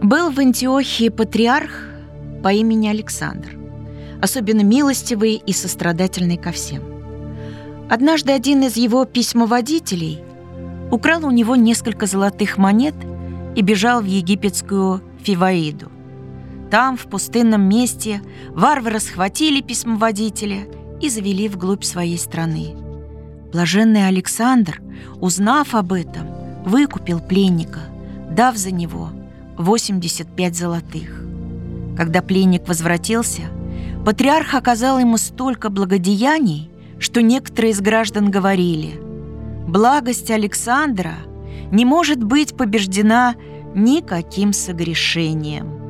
Был в Антиохии патриарх по имени Александр, особенно милостивый и сострадательный ко всем. Однажды один из его письмоводителей украл у него несколько золотых монет и бежал в египетскую Фиваиду. Там, в пустынном месте, варвары схватили письмоводителя и завели вглубь своей страны. Блаженный Александр, узнав об этом, выкупил пленника, дав за него 85 золотых. Когда пленник возвратился, патриарх оказал ему столько благодеяний, что некоторые из граждан говорили: «Благость Александра не может быть побеждена никаким согрешением».